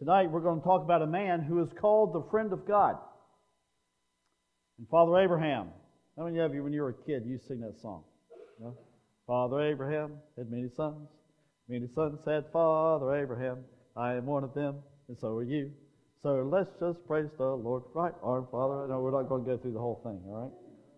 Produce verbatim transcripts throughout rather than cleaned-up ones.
Tonight we're going to talk about a man who is called the friend of God. And Father Abraham. How many of you, when you were a kid, you sing that song? No? Father Abraham had many sons. Many sons had Father Abraham. I am one of them, and so are you. So let's just praise the Lord. Right arm, Father. No, we're not going to go through the whole thing, all right?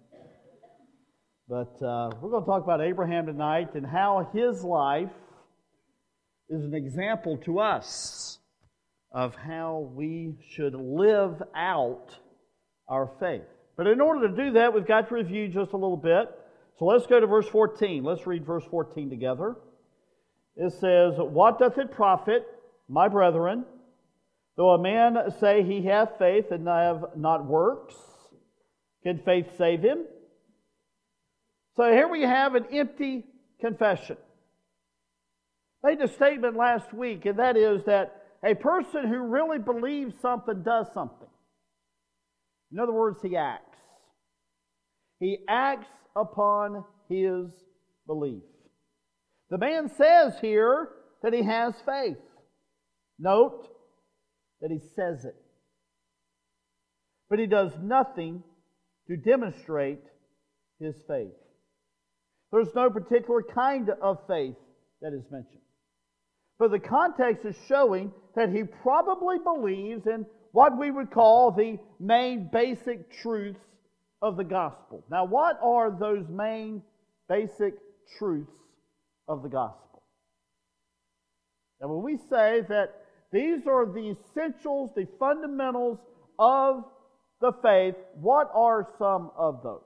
But uh, we're going to talk about Abraham tonight and how his life is an example to us of how we should live out our faith. But in order to do that, we've got to review just a little bit. So let's go to verse fourteen. Let's read verse fourteen together. It says, "What doth it profit, my brethren, though a man say he hath faith and have not works? Can faith save him?" So here we have an empty confession. I made a statement last week, and that is that a person who really believes something does something. In other words, he acts. He acts upon his belief. The man says here that he has faith. Note that he says it. But he does nothing to demonstrate his faith. There's no particular kind of faith that is mentioned. But the context is showing that he probably believes in what we would call the main basic truths of the gospel. Now, what are those main basic truths of the gospel? Now, when we say that these are the essentials, the fundamentals of the faith, what are some of those?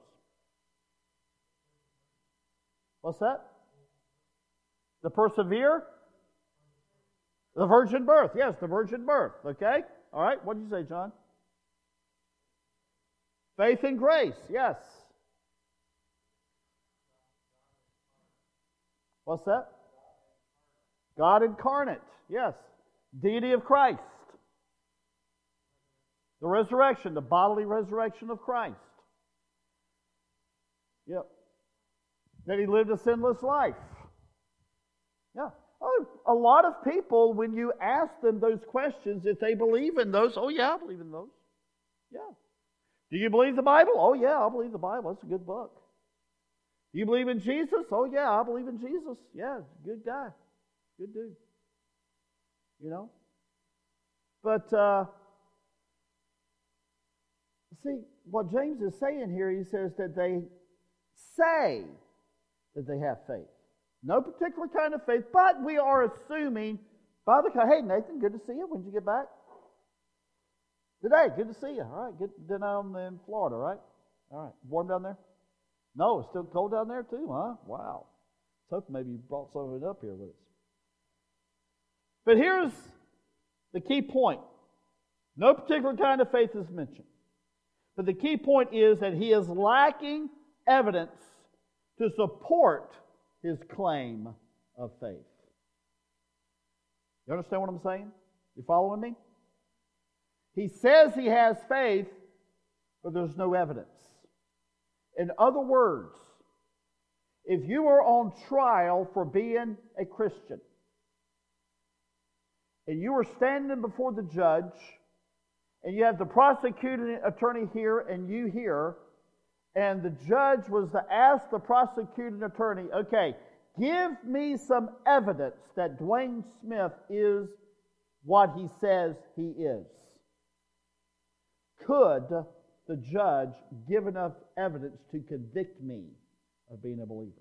What's that? The persevere? The virgin birth. Yes, the virgin birth. Okay? All right. What did you say, John? Faith and grace. Yes. What's that? God incarnate. Yes. Deity of Christ. The resurrection, the bodily resurrection of Christ. Yep. That he lived a sinless life. Yeah. Oh, a lot of people, when you ask them those questions, if they believe in those, oh yeah, I believe in those. Yeah. Do you believe the Bible? Oh yeah, I believe the Bible. It's a good book. Do you believe in Jesus? Oh yeah, I believe in Jesus. Yeah, good guy. Good dude. You know? But, uh, see, what James is saying here, he says that they say that they have faith. No particular kind of faith, but we are assuming by the... Hey, Nathan, good to see you. When did you get back? Today, good to see you. All right, good to know I'm in Florida, right? All right, warm down there? No, it's still cold down there too, huh? Wow. Let's hope maybe you brought some of it up here with us. But here's the key point. No particular kind of faith is mentioned. But the key point is that he is lacking evidence to support his claim of faith. You understand what I'm saying? You following me? He says he has faith, but there's no evidence. In other words, if you are on trial for being a Christian, and you are standing before the judge, and you have the prosecuting attorney here and you here, and the judge was to ask the prosecuting attorney, okay, give me some evidence that Dwayne Smith is what he says he is. Could the judge give enough evidence to convict me of being a believer?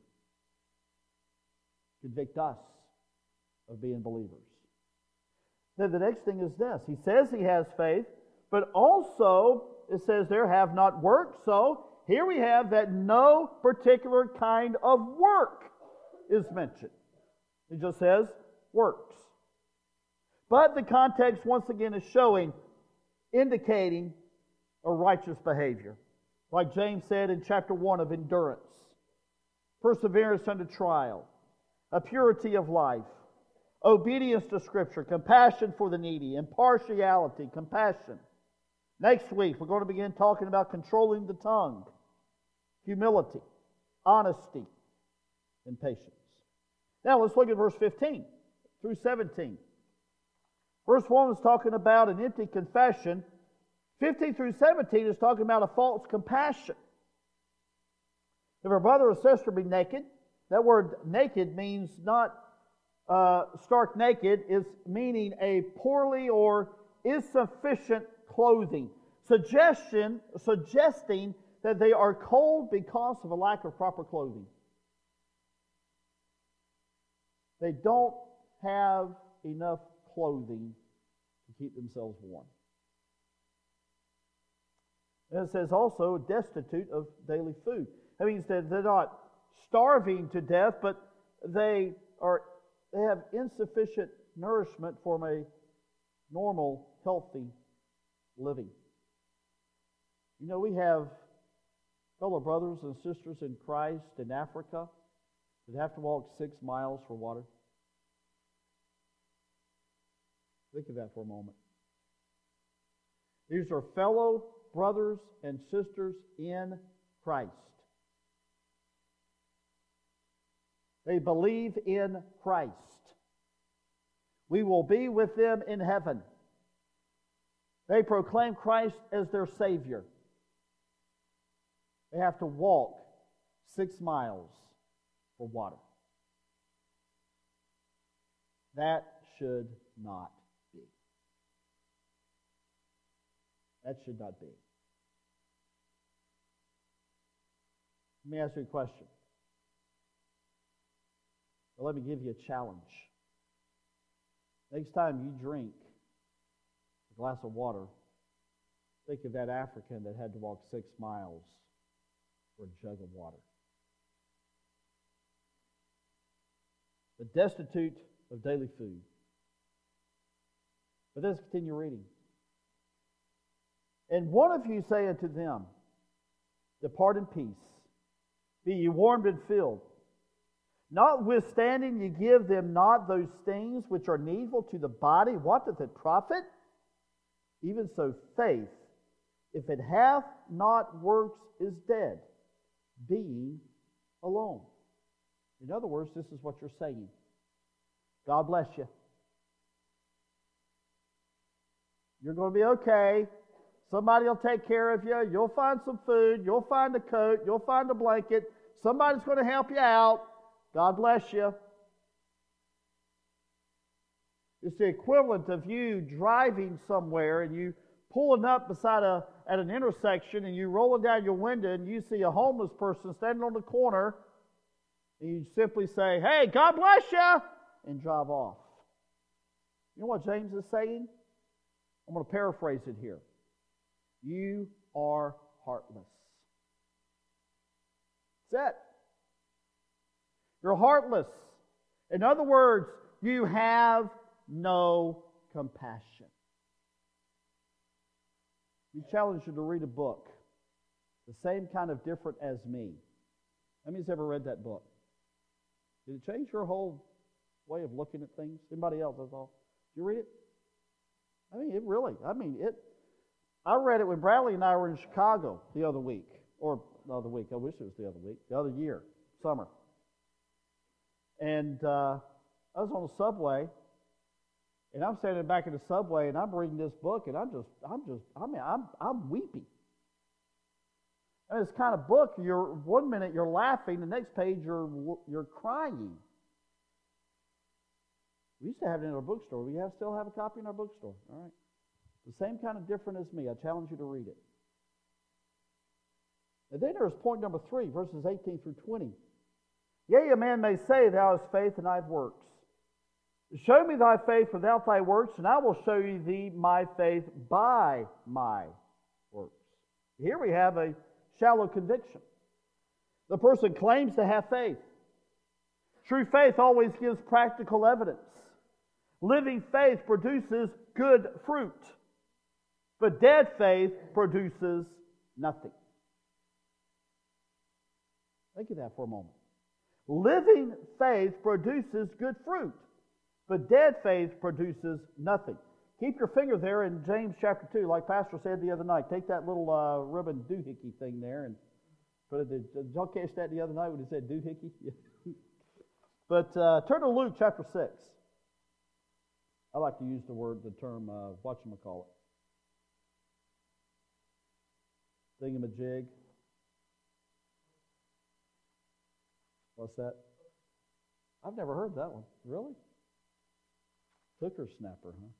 Convict us of being believers. Then the next thing is this. He says he has faith, but also it says there have not worked. So here we have that no particular kind of work is mentioned. It just says works. But the context once again is showing, indicating a righteous behavior. Like James said in chapter one of endurance, perseverance under trial, a purity of life, obedience to Scripture, compassion for the needy, impartiality, compassion. Next week, we're going to begin talking about controlling the tongue, humility, honesty, and patience. Now, let's look at verse fifteen through seventeen. Verse one is talking about an empty confession. fifteen through seventeen is talking about a false compassion. If our brother or sister be naked, that word naked means not uh, stark naked, is meaning a poorly or insufficient clothing. Suggestion, suggesting that they are cold because of a lack of proper clothing. They don't have enough clothing to keep themselves warm. And it says also destitute of daily food. That means that they're not starving to death, but they are they have insufficient nourishment from a normal, healthy living. You know, we have fellow brothers and sisters in Christ in Africa that have to walk six miles for water. Think of that for a moment. These are fellow brothers and sisters in Christ. They believe in Christ. We will be with them in heaven. They proclaim Christ as their Savior. They have to walk six miles for water. That should not be. That should not be. Let me ask you a question. Well, let me give you a challenge. Next time you drink a glass of water, think of that African that had to walk six miles for a jug of water. The destitute of daily food. But let's continue reading. And one of you say unto them, Depart in peace, be ye warmed and filled. Notwithstanding, ye give them not those things which are needful to the body. What doth it profit? Even so, faith, if it hath not works, is dead, being alone. In other words, this is what you're saying. God bless you. You're going to be okay. Somebody will take care of you. You'll find some food. You'll find a coat. You'll find a blanket. Somebody's going to help you out. God bless you. It's the equivalent of you driving somewhere and you pulling up beside a at an intersection and you rolling down your window and you see a homeless person standing on the corner and you simply say, Hey, God bless you, and drive off. You know what James is saying? I'm going to paraphrase it here. You are heartless. That's it. You're heartless. In other words, you have no compassion. We challenge you to read a book, the same kind of different as me. How many's ever read that book? Did it change your whole way of looking at things? Anybody else? That's all. Did you read it? I mean, it really. I mean, it. I read it when Bradley and I were in Chicago the other week, or the other week. I wish it was the other week. The other year, summer. And uh, I was on the subway, and I'm standing back in the subway, and I'm reading this book, and I'm just, I'm just, I mean, I'm, I'm weepy. And it's kind of book. You're one minute you're laughing, the next page you're you're crying. We used to have it in our bookstore. We have still have a copy in our bookstore. All right, the same kind of different as me. I challenge you to read it. And then there's point number three, verses eighteen through twenty. Yea, a man may say, Thou hast faith, and I have works. Show me thy faith without thy works, and I will show you thee my faith by my works. Here we have a shallow conviction. The person claims to have faith. True faith always gives practical evidence. Living faith produces good fruit, but dead faith produces nothing. Think of that for a moment. Living faith produces good fruit, but dead faith produces nothing. Keep your finger there in James chapter two, like Pastor said the other night. Take that little uh, ribbon doohickey thing there and put it. Did y'all catch that the other night when he said doohickey? But uh, turn to Luke chapter six. I like to use the word, the term, uh, whatchamacallit. Thingamajig. What's that? I've never heard that one. Really? Hooker snapper, huh?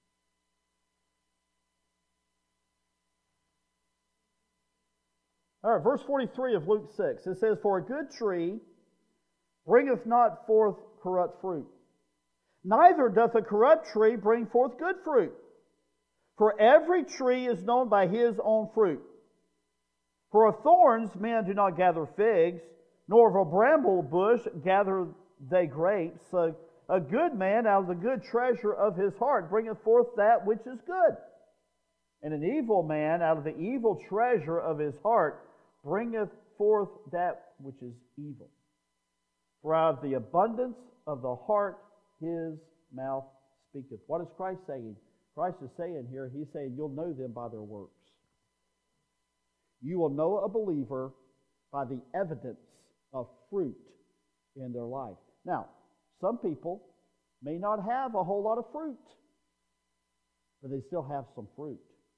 All right, verse forty-three of Luke six. It says, "For a good tree bringeth not forth corrupt fruit, neither doth a corrupt tree bring forth good fruit. For every tree is known by his own fruit. For of thorns men do not gather figs, nor of a bramble bush gather they grapes. So a good man out of the good treasure of his heart bringeth forth that which is good. And an evil man out of the evil treasure of his heart bringeth forth that which is evil. For out of the abundance of the heart his mouth speaketh." What is Christ saying? Christ is saying here, He's saying you'll know them by their works. You will know a believer by the evidence of fruit in their life. Now, some people may not have a whole lot of fruit, but they still have some fruit.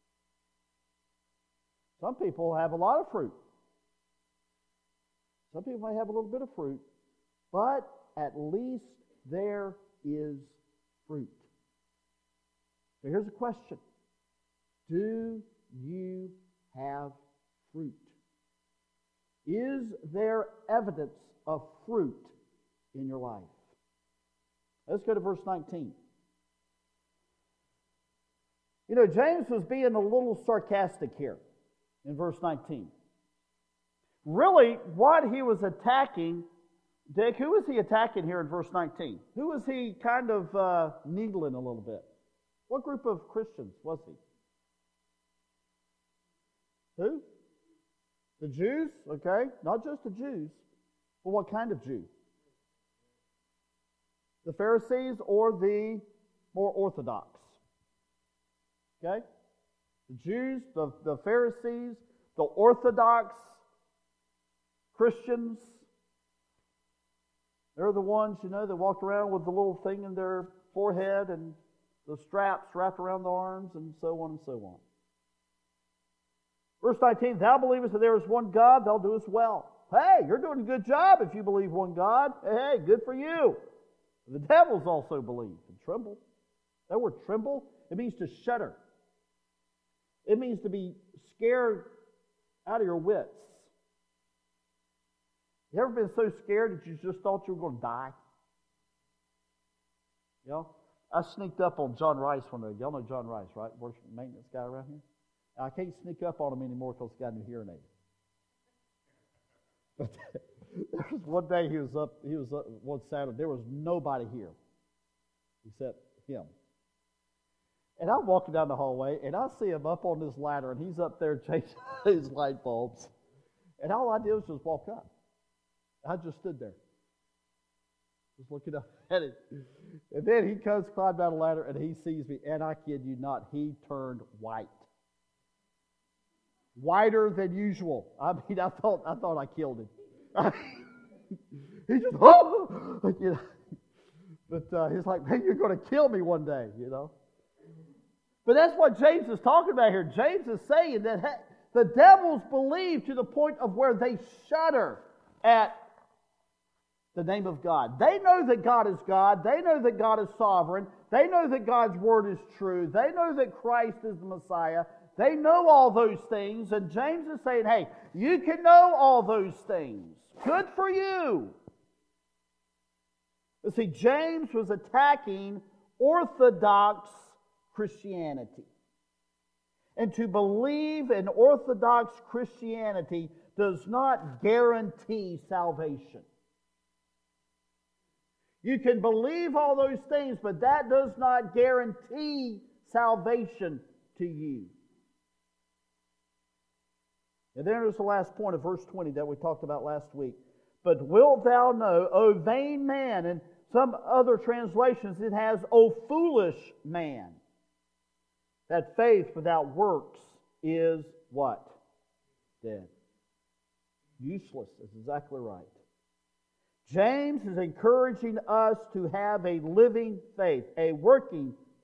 Some people have a lot of fruit. Some people may have a little bit of fruit, but at least there is fruit. So here's a question. Do you have fruit? Is there evidence of fruit in your life? Let's go to verse nineteen. You know, James was being a little sarcastic here in verse nineteen. Really, what he was attacking, Dick, who was he attacking here in verse nineteen? Who was he kind of uh, needling a little bit? What group of Christians was he? Who? The Jews, okay? Not just the Jews. Well, what kind of Jew? The Pharisees or the more Orthodox? Okay? The Jews, the, the Pharisees, the Orthodox Christians. They're the ones, you know, that walked around with the little thing in their forehead and the straps wrapped around the arms and so on and so on. Verse nineteen, "Thou believest that there is one God, thou doest well." Hey, you're doing a good job if you believe one God. Hey, good for you. The devils also believe and tremble. That word tremble, it means to shudder. It means to be scared out of your wits. You ever been so scared that you just thought you were going to die? You know, I sneaked up on John Rice one day. Y'all know John Rice, right? Works maintenance guy around here. I can't sneak up on him anymore because he got a new hearing aid. But there was one day he was up, he was up one Saturday, there was nobody here except him. And I'm walking down the hallway, and I see him up on this ladder, and he's up there changing his light bulbs. And all I did was just walk up. I just stood there, just looking up at him. And then he comes, climbed down the ladder, and he sees me, and I kid you not, he turned white. Whiter than usual. I mean, I thought I thought I killed him. He just, oh! You know. But uh, he's like, man, you're going to kill me one day, you know. But that's what James is talking about here. James is saying that hey, the devils believe to the point of where they shudder at the name of God. They know that God is God. They know that God is sovereign. They know that God's word is true. They know that Christ is the Messiah. They know all those things. And James is saying, hey, you can know all those things. Good for you. But see, James was attacking Orthodox Christianity. And to believe in Orthodox Christianity does not guarantee salvation. You can believe all those things, but that does not guarantee salvation to you. And then there's the last point of verse twenty that we talked about last week. "But wilt thou know, O vain man," and some other translations it has, "O foolish man, that faith without works is" what? Dead. Useless is exactly right. James is encouraging us to have a living faith, a working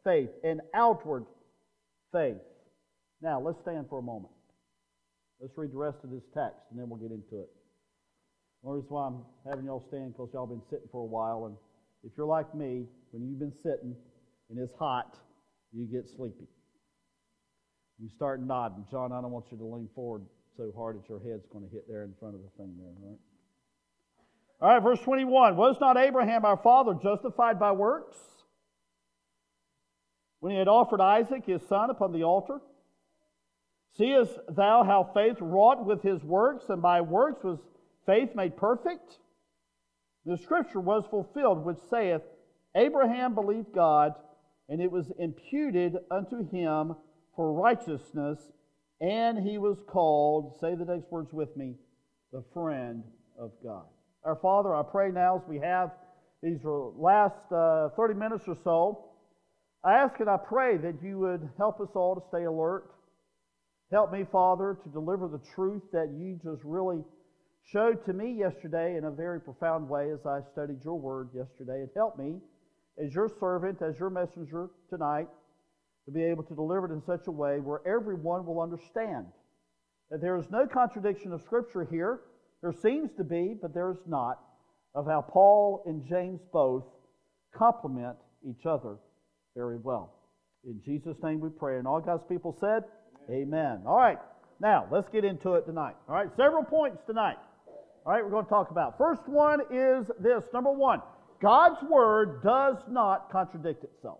faith, an outward faith. Now, let's stand for a moment. Let's read the rest of this text, and then we'll get into it. The only reason why I'm having y'all stand because y'all been sitting for a while, and if you're like me, when you've been sitting and it's hot, you get sleepy. You start nodding. John, I don't want you to lean forward so hard that your head's going to hit there in front of the thing there, right? All right, verse twenty-one. Was not Abraham our father justified by works when he had offered Isaac his son upon the altar? Seest thou how faith wrought with his works, and by works was faith made perfect? The scripture was fulfilled, which saith, Abraham believed God, and it was imputed unto him for righteousness, and he was called, say the next words with me, the friend of God. Our Father, I pray now as we have these last uh, thirty minutes or so, I ask and I pray that you would help us all to stay alert. Help me, Father, to deliver the truth that you just really showed to me yesterday in a very profound way as I studied your word yesterday. And help me as your servant, as your messenger tonight, to be able to deliver it in such a way where everyone will understand that there is no contradiction of Scripture here. There seems to be, but there is not, of how Paul and James both complement each other very well. In Jesus' name we pray. And all God's people said, Amen. Amen. All right. Now, let's get into it tonight. All right. Several points tonight. All right, we're going to talk about. First one is this. Number one, God's Word does not contradict itself.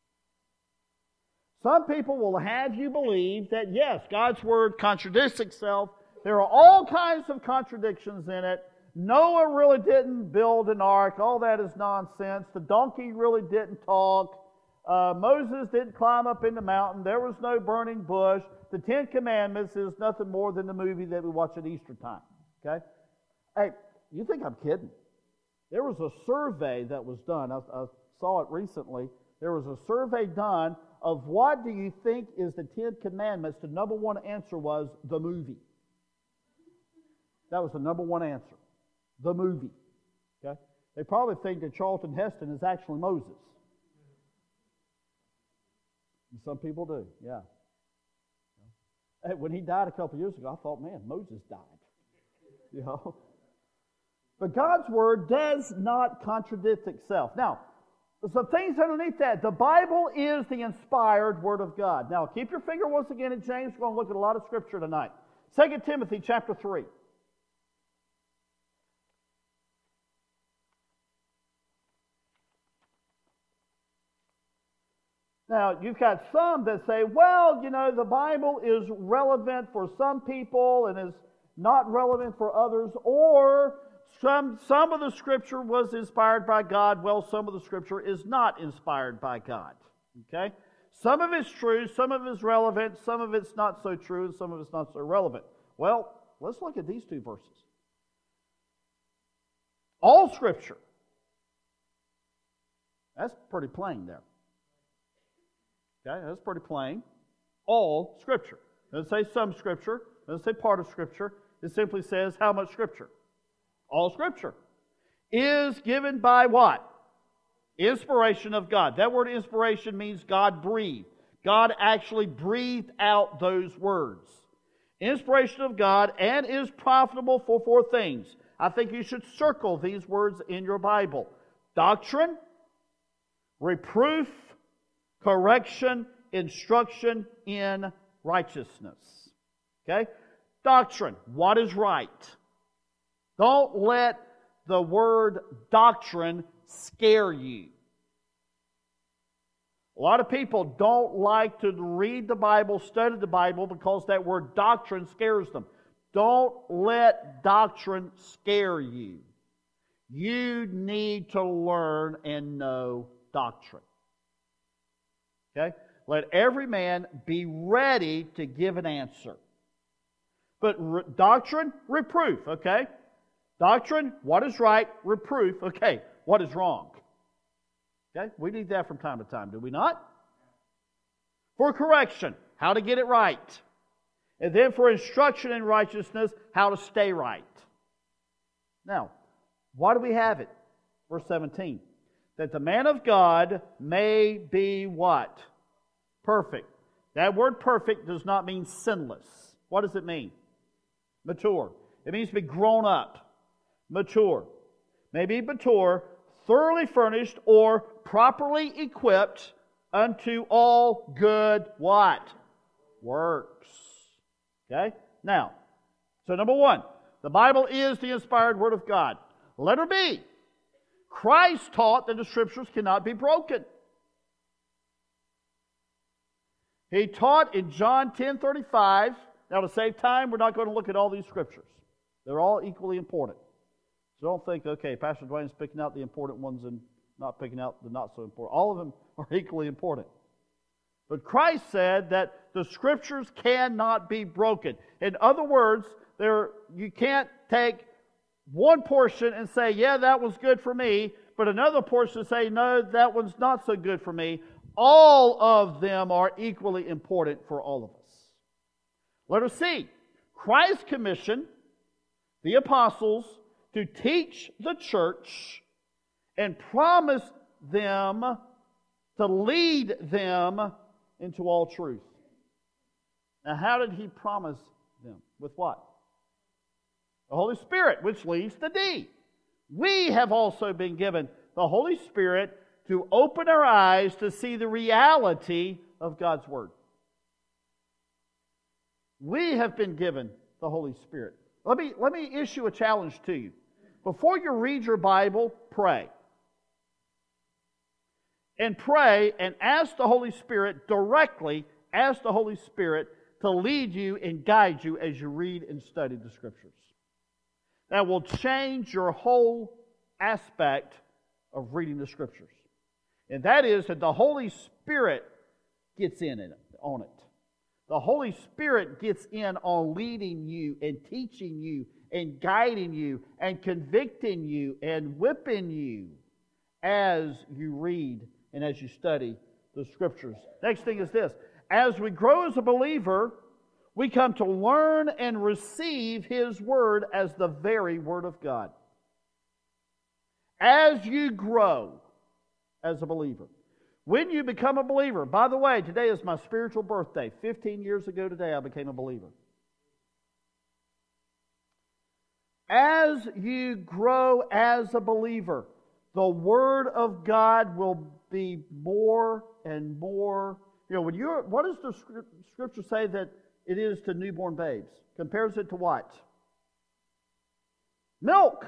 Some people will have you believe that, yes, God's Word contradicts itself. There are all kinds of contradictions in it. Noah really didn't build an ark. All that is nonsense. The donkey really didn't talk. Uh, Moses didn't climb up in the mountain. There was no burning bush. The Ten Commandments is nothing more than the movie that we watch at Easter time. Okay? Hey, you think I'm kidding? There was a survey that was done. I, I saw it recently. There was a survey done of what do you think is the Ten Commandments. The number one answer was the movie. That was the number one answer. The movie. Okay? They probably think that Charlton Heston is actually Moses. And some people do, yeah. Hey, when he died a couple years ago, I thought, man, Moses died. You know? But God's Word does not contradict itself. Now, some things underneath that. The Bible is the inspired Word of God. Now, keep your finger once again at James. We're going to look at a lot of Scripture tonight. Second Timothy chapter three. Now, you've got some that say, well, you know, the Bible is relevant for some people and is not relevant for others, or some, some of the Scripture was inspired by God. Well, some of the Scripture is not inspired by God. Okay? Some of it's true, some of it's relevant, some of it's not so true, and some of it's not so relevant. Well, let's look at these two verses. All Scripture. That's pretty plain there. Okay, that's pretty plain. All Scripture. It doesn't say some Scripture. It doesn't say part of Scripture. It simply says how much Scripture. All Scripture is given by what? Inspiration of God. That word inspiration means God breathed. God actually breathed out those words. Inspiration of God, and is profitable for four things. I think you should circle these words in your Bible. Doctrine, reproof, correction, instruction in righteousness. Okay? Doctrine. What is right? Don't let the word doctrine scare you. A lot of people don't like to read the Bible, study the Bible, because that word doctrine scares them. Don't let doctrine scare you. You need to learn and know doctrine. Okay? Let every man be ready to give an answer. But re- doctrine, reproof, okay? Doctrine, what is right? Reproof, okay, what is wrong? Okay? We need that from time to time, do we not? For correction, how to get it right. And then for instruction in righteousness, how to stay right. Now, why do we have it? Verse seventeen. that the man of God may be what? Perfect. That word perfect does not mean sinless. What does it mean? Mature. It means to be grown up. Mature. May be mature, thoroughly furnished, or properly equipped unto all good what? Works. Okay? Now, so number one, the Bible is the inspired Word of God. Letter B, Christ taught that the Scriptures cannot be broken. He taught in John ten thirty-five. Now, to save time, we're not going to look at all these Scriptures. They're all equally important. So don't think, okay, Pastor Dwayne's picking out the important ones and not picking out the not so important. All of them are equally important. But Christ said that the Scriptures cannot be broken. In other words, there you can't take one portion and say, yeah, that was good for me, but another portion say, no, that one's not so good for me. All of them are equally important for all of us. Let us see. Christ commissioned the apostles to teach the church and promised them to lead them into all truth. Now, how did He promise them? With what? The Holy Spirit, which leads to D. We have also been given the Holy Spirit to open our eyes to see the reality of God's Word. We have been given the Holy Spirit. Let me, let me issue a challenge to you. Before you read your Bible, pray. And pray and ask the Holy Spirit directly, ask the Holy Spirit to lead you and guide you as you read and study the Scriptures. That will change your whole aspect of reading the Scriptures. And that is that the Holy Spirit gets in it, on it. The Holy Spirit gets in on leading you and teaching you and guiding you and convicting you and whipping you as you read and as you study the Scriptures. Next thing is this. As we grow as a believer, we come to learn and receive His Word as the very Word of God. As you grow as a believer. When you become a believer, by the way, today is my spiritual birthday. fifteen years ago today, I became a believer. As you grow as a believer, the Word of God will be more and more. You know, when you're, what does the Scripture say that it is to newborn babes? Compares it to what? Milk.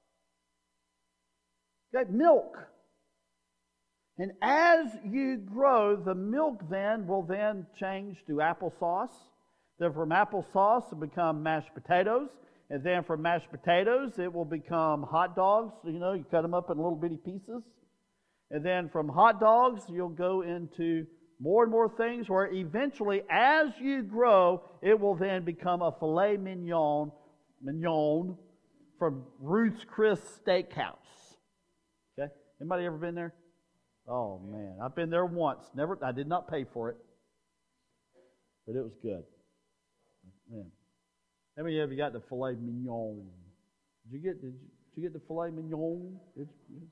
Okay, milk. And as you grow, the milk then will then change to applesauce. Then from applesauce it will become mashed potatoes. And then from mashed potatoes it will become hot dogs. You know, you cut them up in little bitty pieces. And then from hot dogs you'll go into more and more things where eventually as you grow, it will then become a filet mignon, mignon from Ruth's Chris Steakhouse. Okay? Anybody ever been there? Oh, man. I've been there once. Never. I did not pay for it. But it was good. Man. How many of you got the filet mignon? Did you get, did you, did you get the filet mignon? Did you?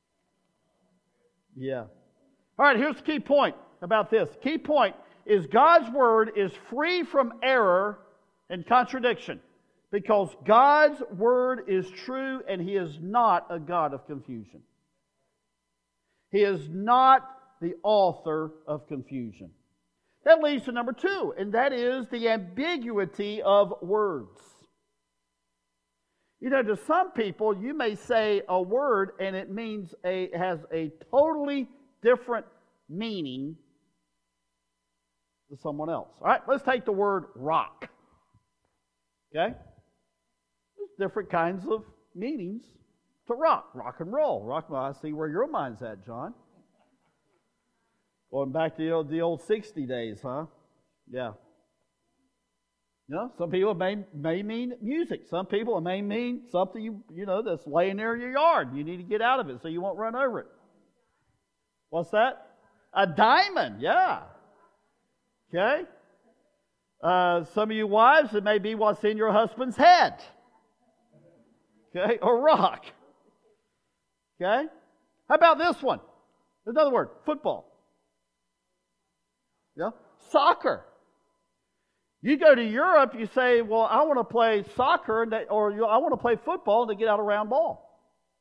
Yeah. All right, here's the key point about this. Key point is God's Word is free from error and contradiction because God's Word is true and He is not a God of confusion. He is not the author of confusion. That leads to number two, and that is the ambiguity of words. You know, to some people, you may say a word and it means a has a totally different meaning to someone else. All right, let's take the word rock. Okay? There's different kinds of meanings to rock. Rock and roll. Rock. Well, I see where your mind's at, John. Going back to the old, the old sixty days, huh? Yeah. You know, some people may, may mean music. Some people it may mean something you you know that's laying there in your yard. You need to get out of it so you won't run over it. What's that? A diamond, yeah. Okay? Uh, some of you wives, it may be what's in your husband's head. Okay? Or rock. Okay? How about this one? Another word, football. Yeah, soccer. You go to Europe, you say, well, I want to play soccer, and they, or you, I want to play football, and they get out a round ball.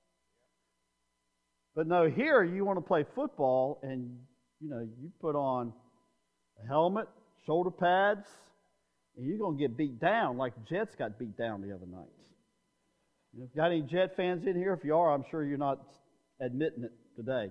But no, here you want to play football, and you know you put on a helmet, shoulder pads, and you're going to get beat down like the Jets got beat down the other night. You know, got any Jet fans in here? If you are, I'm sure you're not admitting it today.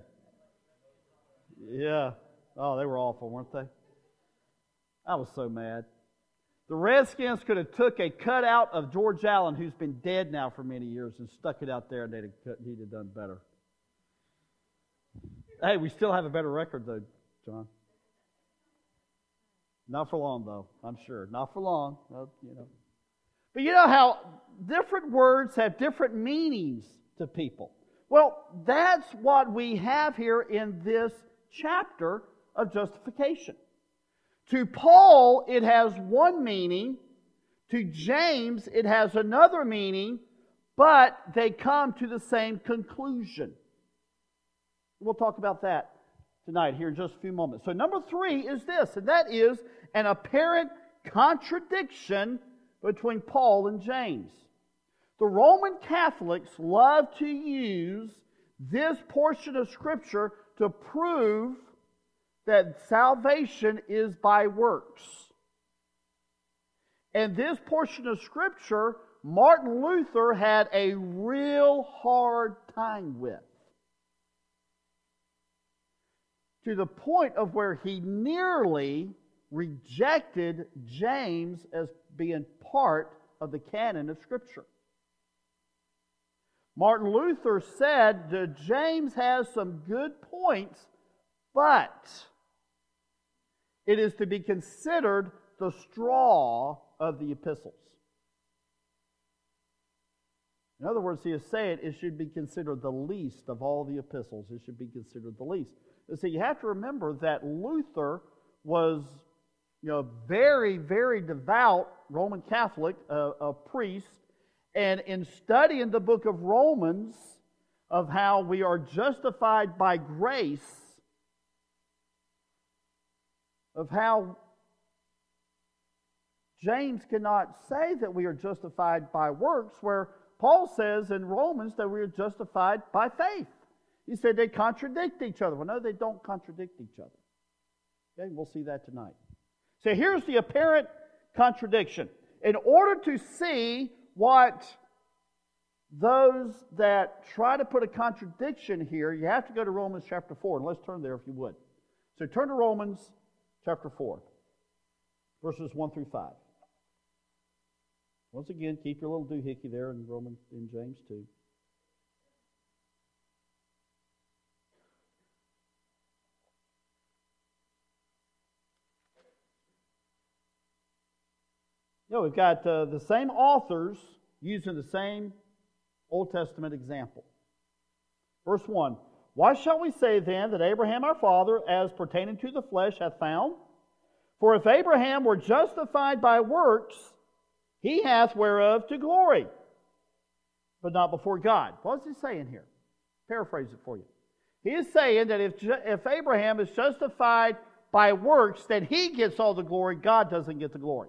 Yeah. Oh, they were awful, weren't they? I was so mad. The Redskins could have took a cutout of George Allen, who's been dead now for many years, and stuck it out there, and they'd have, he'd have done better. Hey, we still have a better record, though, John. Not for long, though, I'm sure. Not for long, well, you know. But you know how different words have different meanings to people. Well, that's what we have here in this chapter of justification. To Paul, it has one meaning. To James, it has another meaning, but they come to the same conclusion. We'll talk about that tonight here in just a few moments. So number three is this, and that is an apparent contradiction between Paul and James. The Roman Catholics love to use this portion of Scripture to prove that salvation is by works. And this portion of Scripture, Martin Luther had a real hard time with. To the point of where he nearly rejected James as being part of the canon of Scripture. Martin Luther said that James has some good points, but it is to be considered the straw of the epistles. In other words, he is saying it should be considered the least of all the epistles. It should be considered the least. So you have to remember that Luther was, you know, very, very devout Roman Catholic, uh, a priest, and in studying the book of Romans of how we are justified by grace, of how James cannot say that we are justified by works, where Paul says in Romans that we are justified by faith. He said they contradict each other. Well, no, they don't contradict each other. Okay, we'll see that tonight. So here's the apparent contradiction. In order to see what those that try to put a contradiction here, you have to go to Romans chapter four. And let's turn there if you would. So turn to Romans chapter four, verses one through five. Once again, keep your little doohickey there in Romans, in James two. You know, we've got uh, the same authors using the same Old Testament example. Verse one, why shall we say then that Abraham our father, as pertaining to the flesh, hath found? For if Abraham were justified by works, he hath whereof to glory, but not before God. What is he saying here? Paraphrase it for you. He is saying that if, if Abraham is justified by works, then he gets all the glory, God doesn't get the glory.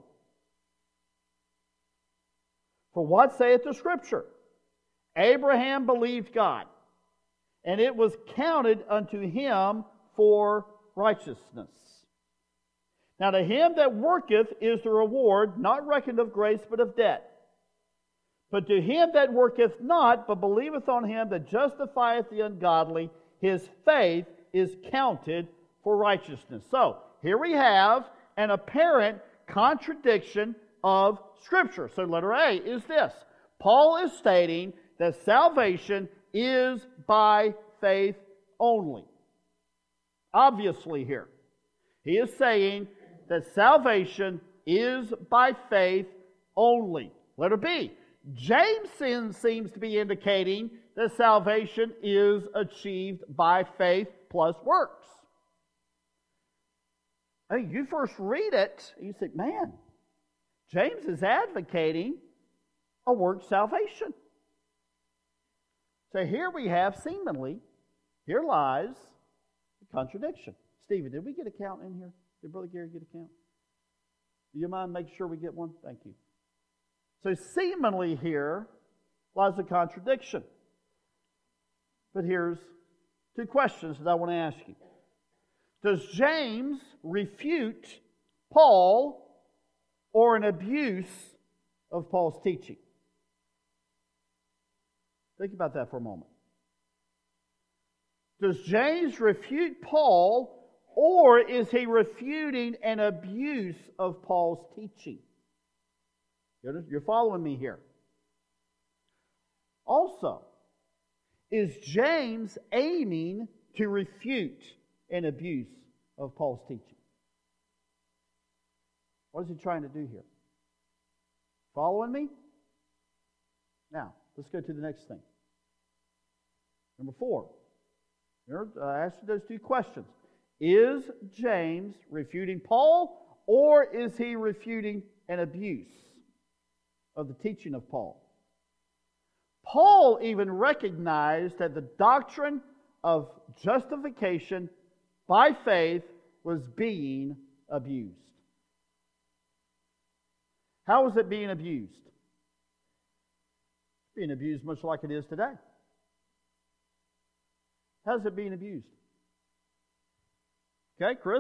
For what saith the Scripture? Abraham believed God, and it was counted unto him for righteousness. Now to him that worketh is the reward, not reckoned of grace, but of debt. But to him that worketh not, but believeth on him that justifieth the ungodly, his faith is counted for righteousness. So, here we have an apparent contradiction of Scripture. So letter A is this. Paul is stating that salvation is by faith only. Obviously here. He is saying that salvation is by faith only. Letter B. James seems to be indicating that salvation is achieved by faith plus works. I mean, you first read it, and you say, man, James is advocating a work salvation. So here we have seemingly Here lies the contradiction. Stephen, did we get a count in here? Did Brother Gary get a count? Do you mind making sure we get one? Thank you. So seemingly here lies a contradiction. But here's two questions that I want to ask you. Does James refute Paul or an abuse of Paul's teaching? Think about that for a moment. Does James refute Paul, or is he refuting an abuse of Paul's teaching? You're following me here. Also, is James aiming to refute an abuse of Paul's teaching? What is he trying to do here? Following me? Now, let's go to the next thing. Number four. I asked you those two questions. Is James refuting Paul, or is he refuting an abuse of the teaching of Paul? Paul even recognized that the doctrine of justification by faith was being abused. How was it being abused? Being abused much like it is today. How's it being abused? Okay, Chris?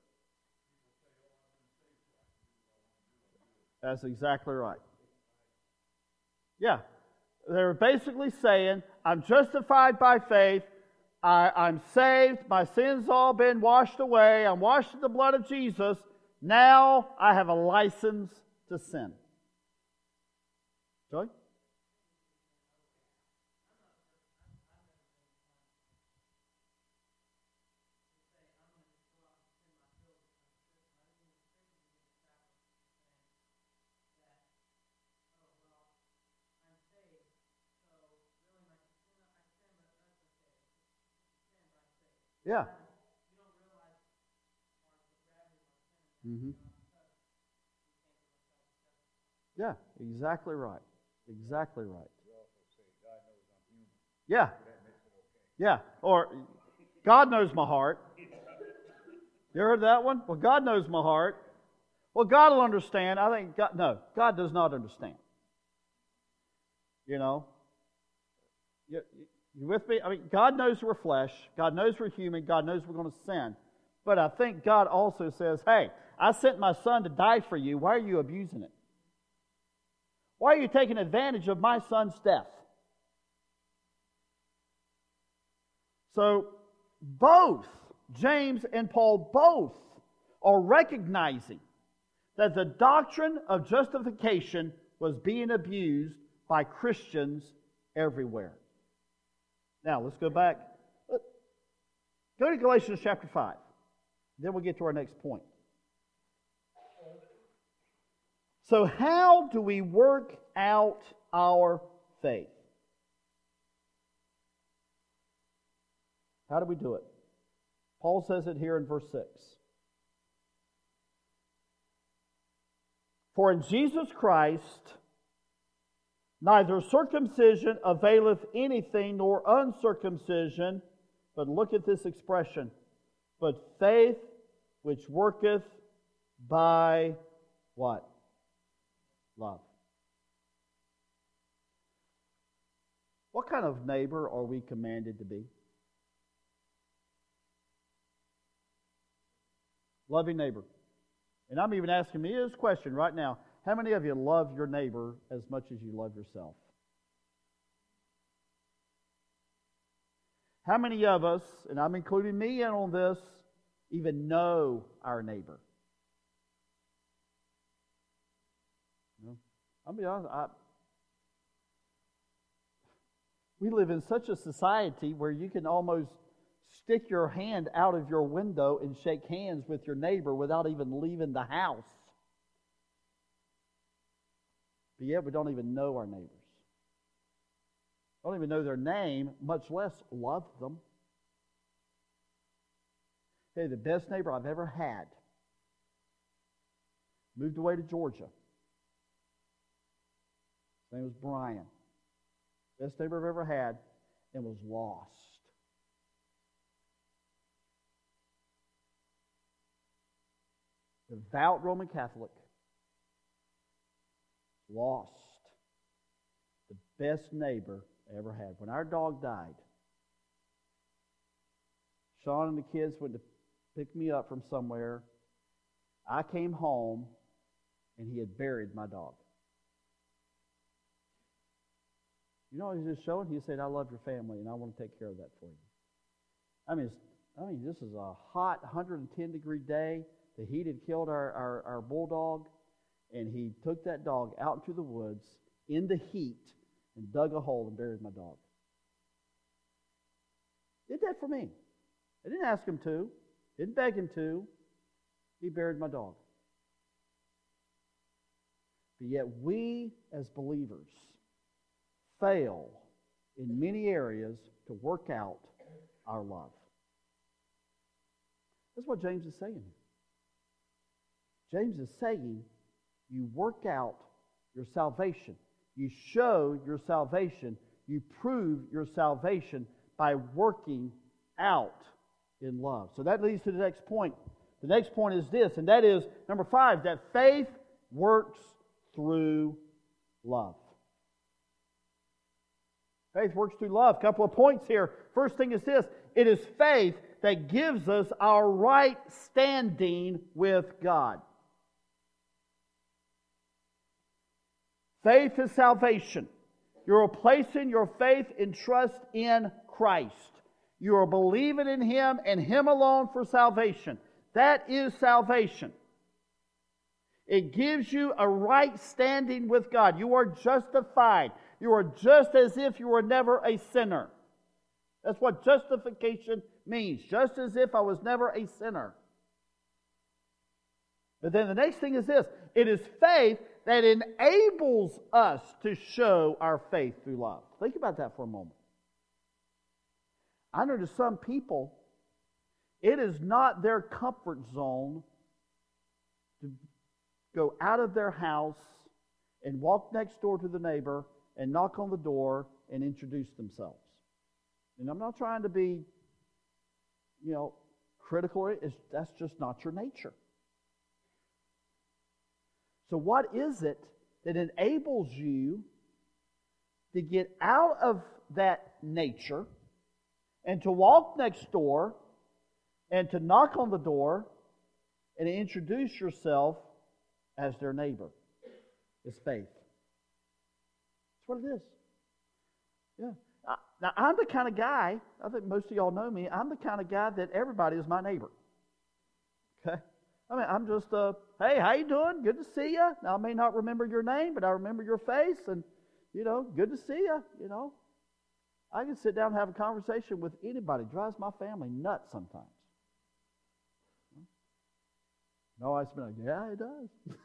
That's exactly right. Yeah. They're basically saying, I'm justified by faith, I, I'm saved, my sins all been washed away, I'm washed in the blood of Jesus, now I have a license to sin. Joy? Yeah. Mm-hmm. Yeah, exactly right. Exactly right. Yeah. Yeah. Or God knows my heart. You heard that one? Well, God knows my heart. Well, God will understand. I think God, no, God does not understand. You know? You, you with me? I mean, God knows we're flesh. God knows we're human. God knows we're going to sin. But I think God also says, hey, I sent my son to die for you. Why are you abusing it? Why are you taking advantage of my son's death? So, both James and Paul both are recognizing that the doctrine of justification was being abused by Christians everywhere. Now, let's go back. Go to Galatians chapter five. Then we'll get to our next point. So how do we work out our faith? How do we do it? Paul says it here in verse six. For in Jesus Christ neither circumcision availeth anything nor uncircumcision, but look at this expression, but faith which worketh by what? Love. What kind of neighbor are we commanded to be? Loving neighbor. And I'm even asking me this question right now. How many of you love your neighbor as much as you love yourself? How many of us, and I'm including me in on this, even know our neighbor? You know, I'll be honest, I, we live in such a society where you can almost stick your hand out of your window and shake hands with your neighbor without even leaving the house. But yet we don't even know our neighbors. Don't even know their name, much less love them. Hey, the best neighbor I've ever had moved away to Georgia. His name was Brian. Best neighbor I've ever had, and was lost. devout Roman Catholic, lost the best neighbor I ever had. When our dog died, Sean and the kids went to pick me up from somewhere. I came home, and he had buried my dog. You know what he was showing? He said, I love your family, and I want to take care of that for you. I mean, it's, I mean, this is a hot one hundred ten degree day. The heat had killed our, our, our bulldog, and he took that dog out into the woods in the heat and dug a hole and buried my dog. Did that for me. I didn't ask him to. Didn't beg him to. He buried my dog. But yet we, as believers, fail in many areas to work out our love. That's what James is saying. James is saying you work out your salvation. You show your salvation. You prove your salvation by working out in love. So that leads to the next point. The next point is this, and that is, number five, that faith works through love. Faith works through love. A couple of points here. First thing is this. It is faith that gives us our right standing with God. Faith is salvation. You're placing your faith and trust in Christ. You are believing in Him and Him alone for salvation. That is salvation. It gives you a right standing with God. You are justified. You are just as if you were never a sinner. That's what justification means. Just as if I was never a sinner. But then the next thing is this. It is faith that enables us to show our faith through love. Think about that for a moment. I know to some people, it is not their comfort zone to go out of their house and walk next door to the neighbor and knock on the door and introduce themselves. And I'm not trying to be, you know, critical. It's, that's just not your nature. So what is it that enables you to get out of that nature and to walk next door and to knock on the door and introduce yourself as their neighbor? It's faith. That's what it is. Yeah. I, now, I'm the kind of guy, I think most of y'all know me, I'm the kind of guy that everybody is my neighbor. Okay? I mean, I'm just, uh, hey, how you doing? Good to see you. Now, I may not remember your name, but I remember your face, and, you know, good to see you, you know. I can sit down and have a conversation with anybody. It drives my family nuts sometimes. No, I smell like, yeah, it does.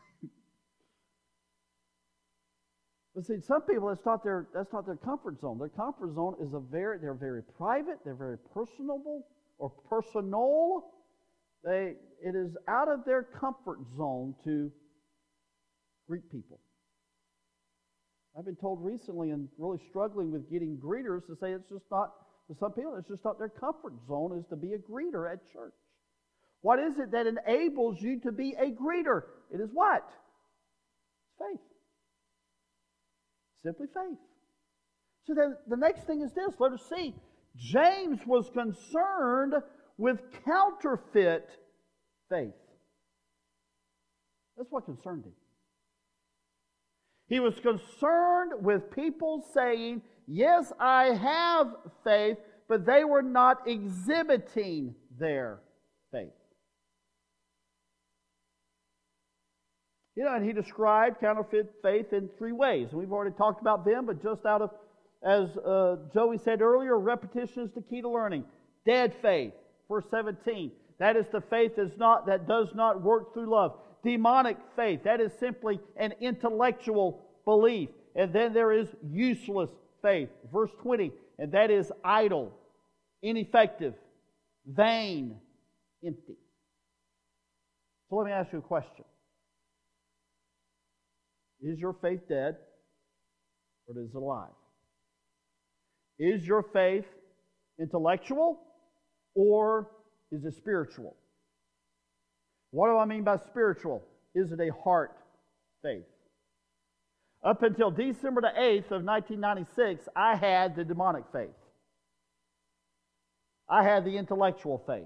But see, some people, that's not their that's not their comfort zone. Their comfort zone is a very they're very private, they're very personable or personal. They it is out of their comfort zone to greet people. I've been told recently, and really struggling with getting greeters, to say it's just not, to some people, it's just not their comfort zone is to be a greeter at church. What is it that enables you to be a greeter? It is what? It's faith. Simply faith. So then the next thing is this. Let us see. James was concerned with counterfeit faith. That's what concerned him. He was concerned with people saying, yes, I have faith, but they were not exhibiting their faith. You know, and he described counterfeit faith in three ways. And we've already talked about them, but just out of, as uh, Joey said earlier, repetition is the key to learning. Dead faith, verse seventeen. That is the faith that's not, that does not work through love. Demonic faith, that is simply an intellectual belief. And then there is useless faith, verse twenty. And that is idle, ineffective, vain, empty. So let me ask you a question. Is your faith dead, or is it alive? Is your faith intellectual, or is it spiritual? What do I mean by spiritual? Is it a heart faith? Up until December the eighth of nineteen ninety-six, I had the demonic faith. I had the intellectual faith.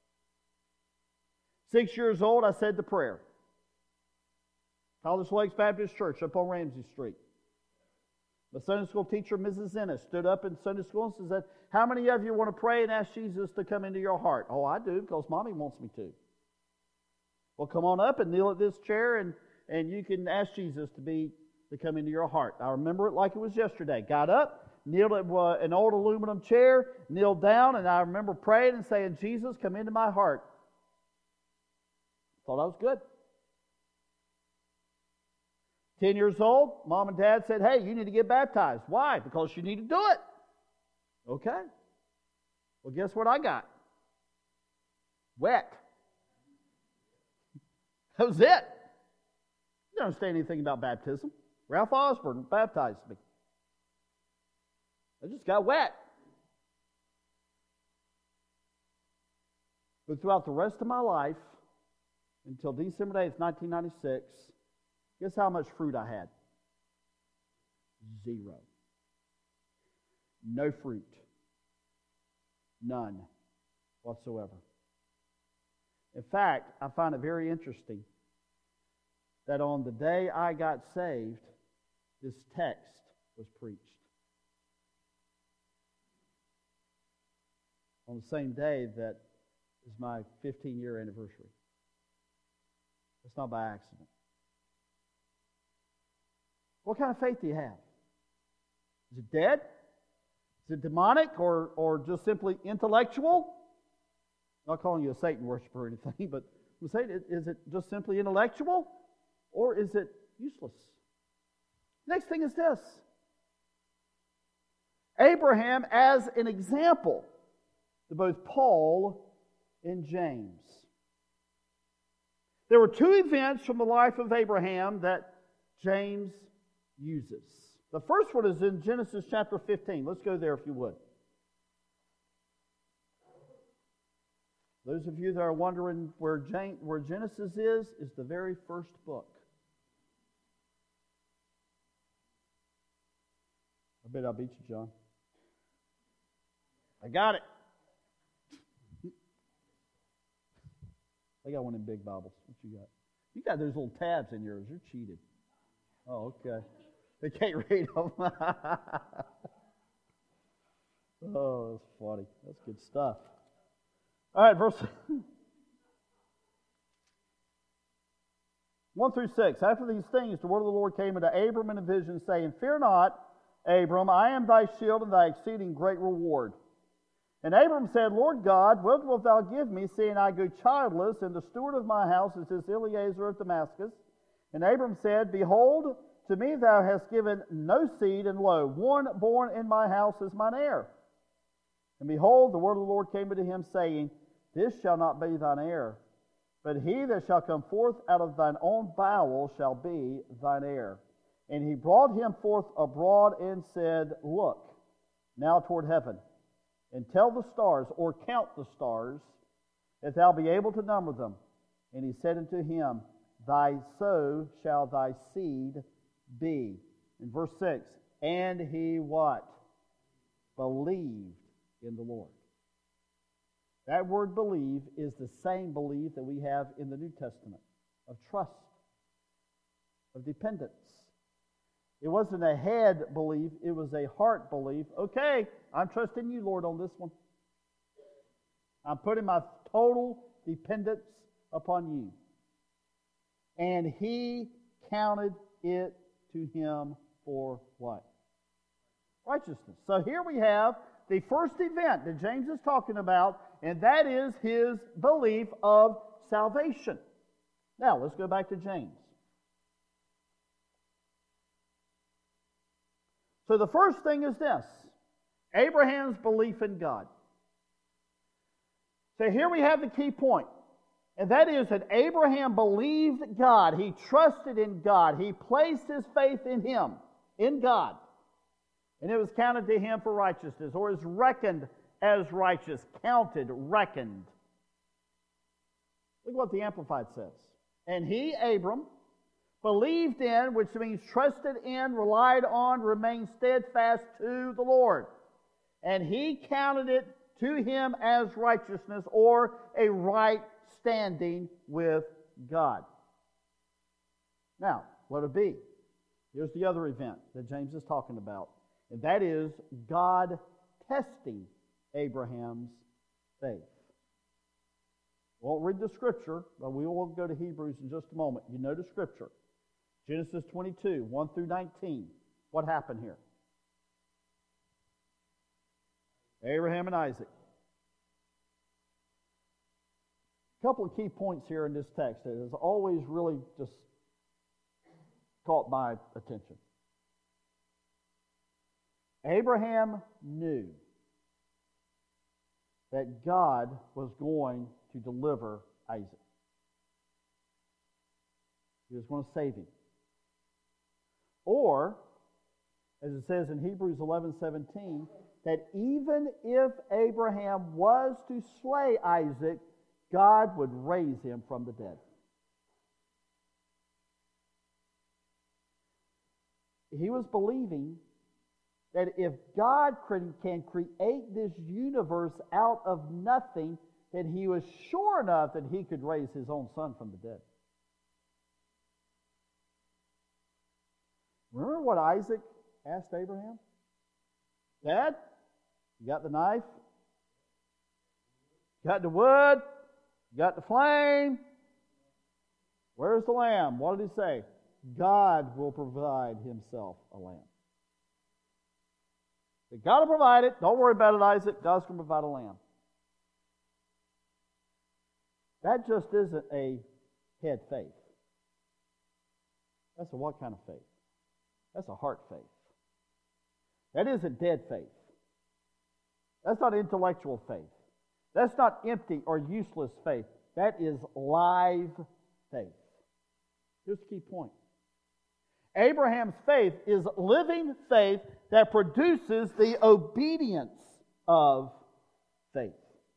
Six years old, I said the prayer. College Lakes Baptist Church up on Ramsey Street. The Sunday school teacher, Missus Ennis, stood up in Sunday school and said, how many of you want to pray and ask Jesus to come into your heart? Oh, I do, because Mommy wants me to. Well, come on up and kneel at this chair, and, and you can ask Jesus to be to come into your heart. I remember it like it was yesterday. Got up, kneeled at uh, an old aluminum chair, kneeled down, and I remember praying and saying, Jesus, come into my heart. Thought I was good. Ten years old, Mom and Dad said, hey, you need to get baptized. Why? Because you need to do it. Okay. Well, guess what I got? Wet. That was it. I didn't understand anything about baptism. Ralph Osborne baptized me. I just got wet. But throughout the rest of my life, until December eighth, nineteen ninety-six, guess how much fruit I had? Zero. No fruit. None whatsoever. In fact, I find it very interesting that on the day I got saved, this text was preached. On the same day that is my fifteen-year anniversary. It's not by accident. What kind of faith do you have? Is it dead? Is it demonic or, or just simply intellectual? I'm not calling you a Satan worshiper or anything, but I'm saying, is it just simply intellectual or is it useless? Next thing is this. Abraham as an example to both Paul and James. There were two events from the life of Abraham that James uses. The first one is in Genesis chapter fifteen. Let's go there if you would. Those of you that are wondering where, James, where Genesis is, is the very first book. I bet I beat you, John. I got it. I got one in big Bibles. What you got? You got those little tabs in yours. You're cheated. Oh, okay. They can't read them. Oh, that's funny. That's good stuff. All right, verse one through six. After these things, the word of the Lord came unto Abram in a vision, saying, Fear not, Abram, I am thy shield and thy exceeding great reward. And Abram said, Lord God, what wilt thou give me, seeing I go childless, and the steward of my house is this Eliezer of Damascus? And Abram said, Behold, to me thou hast given no seed, and lo, one born in my house is mine heir. And behold, the word of the Lord came unto him, saying, This shall not be thine heir, but he that shall come forth out of thine own bowels shall be thine heir. And he brought him forth abroad and said, Look now toward heaven, and tell the stars, or count the stars, if thou be able to number them. And he said unto him, Thy so shall thy seed be. In verse six, and he what? Believed in the Lord. That word believe is the same belief that we have in the New Testament, of trust, of dependence. It wasn't a head belief, it was a heart belief. Okay, I'm trusting you, Lord, on this one. I'm putting my total dependence upon you. And he counted it to him for what? Righteousness. So here we have the first event that James is talking about, and that is his belief of salvation. Now, let's go back to James. So the first thing is this, Abraham's belief in God. So here we have the key point, and that is that Abraham believed God. He trusted in God. He placed his faith in Him, in God. And it was counted to him for righteousness, or is reckoned as righteous, counted, reckoned. Look what the Amplified says. And he, Abram, believed in, which means trusted in, relied on, remained steadfast to the Lord. And he counted it to him as righteousness, or a right standing with God. Now, let it be. Here's the other event that James is talking about, and that is God testing Abraham's faith. We won't read the Scripture, but we will go to Hebrews in just a moment. You know the Scripture. Genesis twenty-two, one through nineteen. What happened here? Abraham and Isaac. A couple of key points here in this text that has always really just caught my attention. Abraham knew that God was going to deliver Isaac. He was going to save him. Or, as it says in Hebrews eleven seventeen, that even if Abraham was to slay Isaac, God would raise him from the dead. He was believing that if God can create this universe out of nothing, then he was sure enough that he could raise his own son from the dead. Remember what Isaac asked Abraham? Dad, you got the knife? Got the wood? Got the flame? Where's the lamb? What did he say? God will provide himself a lamb. God will provide it. Don't worry about it, Isaac. God's going to provide a lamb. That just isn't a head faith. That's a what kind of faith? That's a heart faith. That isn't dead faith. That's not intellectual faith. That's not empty or useless faith. That is live faith. Here's the key point. Abraham's faith is living faith that produces the obedience of faith.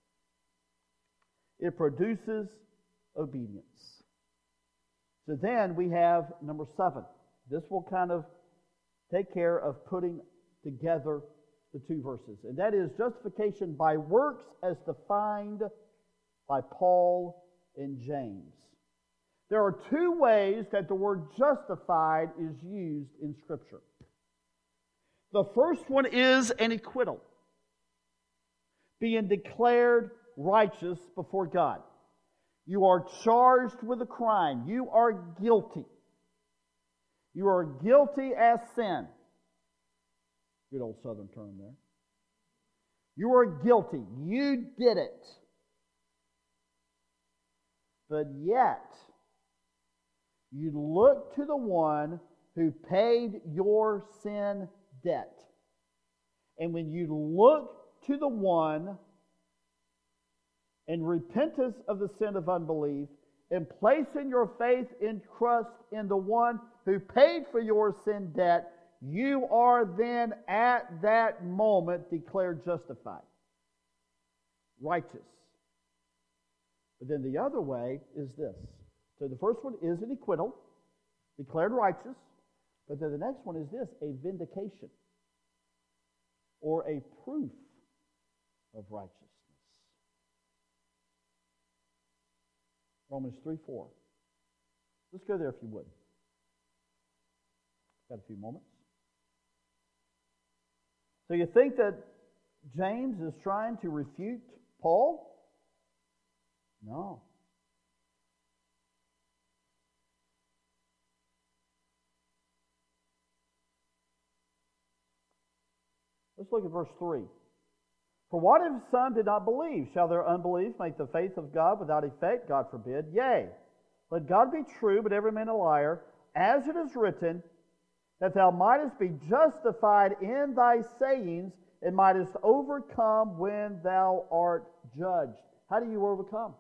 It produces obedience. So then we have number seven. This will kind of take care of putting together the two verses. And that is justification by works as defined by Paul and James. There are two ways that the word justified is used in Scripture. The first one is an acquittal, being declared righteous before God. You are charged with a crime. You are guilty. You are guilty as sin. Good old southern term there. You are guilty. You did it. But yet, you look to the one who paid your sin debt. And when you look to the one in repentance of the sin of unbelief and placing your faith and trust in the one who paid for your sin debt, you are then at that moment declared justified, righteous. But then the other way is this. So the first one is an acquittal, declared righteous. But then the next one is this, a vindication, or a proof of righteousness. Romans three four. Let's go there if you would. Got a few moments. So you think that James is trying to refute Paul? No. Let's look at verse three. For what if some did not believe? Shall their unbelief make the faith of God without effect? God forbid. Yea, let God be true, but every man a liar, as it is written, that thou mightest be justified in thy sayings, and mightest overcome when thou art judged. How do you overcome?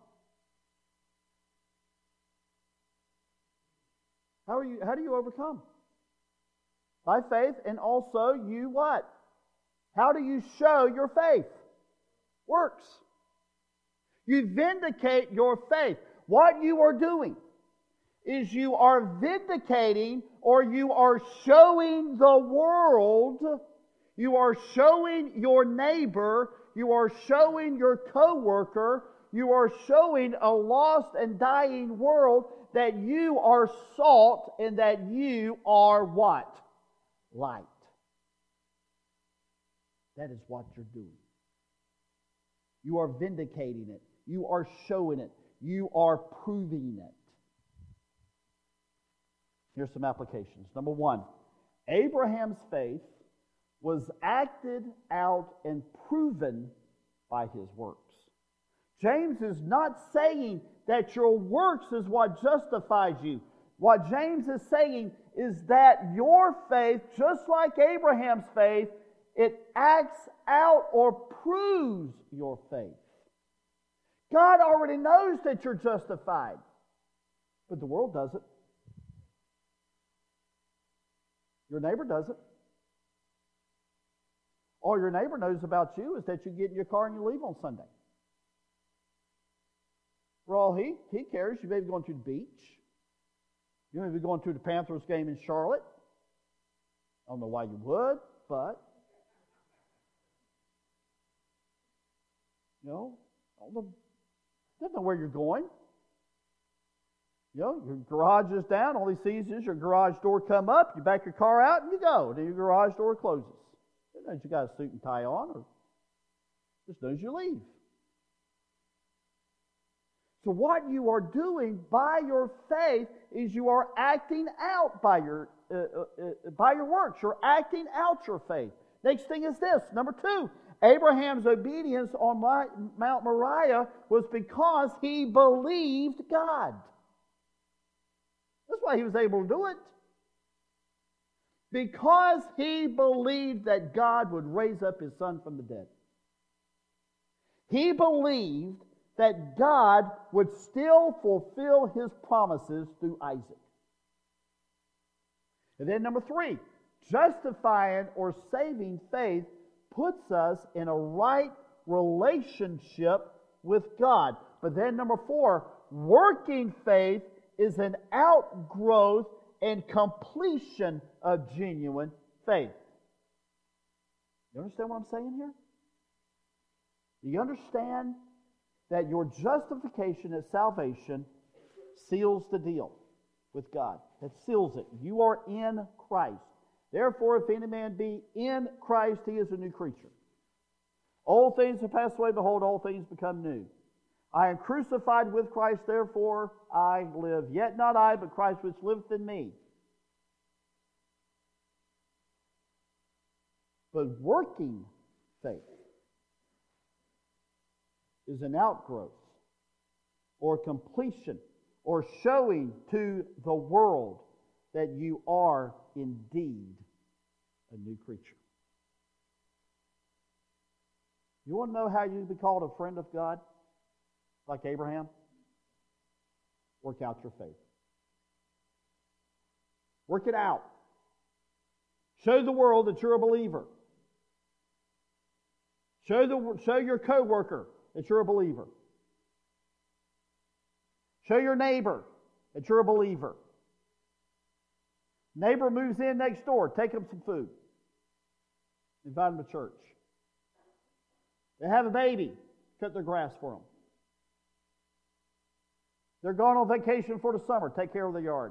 How are you? How do you overcome? By faith, and also you what? How do you show your faith? Works. You vindicate your faith. What you are doing is you are vindicating, or you are showing the world, you are showing your neighbor, you are showing your coworker, you are showing a lost and dying world that you are salt and that you are what? Light. That is what you're doing. You are vindicating it. You are showing it. You are proving it. Here's some applications. Number one, Abraham's faith was acted out and proven by his works. James is not saying that your works is what justifies you. What James is saying is that your faith, just like Abraham's faith, it acts out or proves your faith. God already knows that you're justified, but the world doesn't. Your neighbor doesn't. All your neighbor knows about you is that you get in your car and you leave on Sunday. For all he, he cares, you may be going to the beach. You may be going to the Panthers game in Charlotte. I don't know why you would, but you know, doesn't know where you're going. You know, your garage is down. All he sees is your garage door come up. You back your car out and you go. Then your garage door closes. He knows you got a suit and tie on, or just knows you leave. So what you are doing by your faith is you are acting out by your uh, uh, uh, by your works. You're acting out your faith. Next thing is this. Number two, Abraham's obedience on Mount Moriah was because he believed God. That's why he was able to do it. Because he believed that God would raise up his son from the dead. He believed that God would still fulfill his promises through Isaac. And then number three, justifying or saving faith puts us in a right relationship with God. But then number four, working faith is an outgrowth and completion of genuine faith. You understand what I'm saying here? Do you understand that your justification as salvation seals the deal with God? That seals it. You are in Christ. Therefore, if any man be in Christ, he is a new creature. Old things have passed away, behold, all things become new. I am crucified with Christ, therefore I live. Yet not I, but Christ which liveth in me. But working faith is an outgrowth or completion or showing to the world that you are indeed a new creature. You want to know how you can be called a friend of God? Like Abraham? Work out your faith. Work it out. Show the world that you're a believer. Show the show your coworker that you're a believer. Show your neighbor that you're a believer. Neighbor moves in next door. Take them some food. Invite them to church. They have a baby. Cut their grass for them. They're gone on vacation for the summer. Take care of the yard.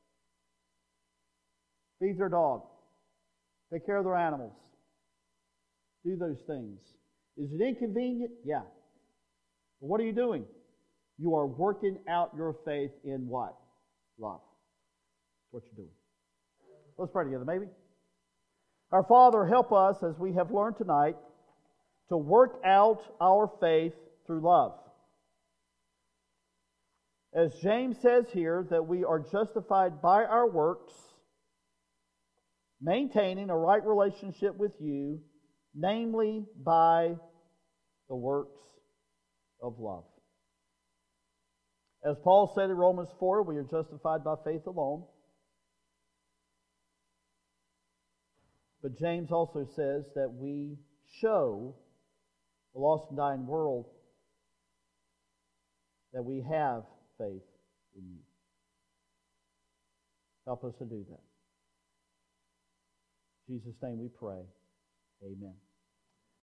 Feed their dog. Take care of their animals. Do those things. Is it inconvenient? Yeah. But what are you doing? You are working out your faith in what? Love. That's what you're doing. Let's pray together, maybe. Our Father, help us, as we have learned tonight, to work out our faith through love. As James says here, that we are justified by our works, maintaining a right relationship with you, namely by the works of love. As Paul said in Romans four, we are justified by faith alone. But James also says that we show the lost and dying world that we have faith in you. Help us to do that. In Jesus' name we pray. Amen.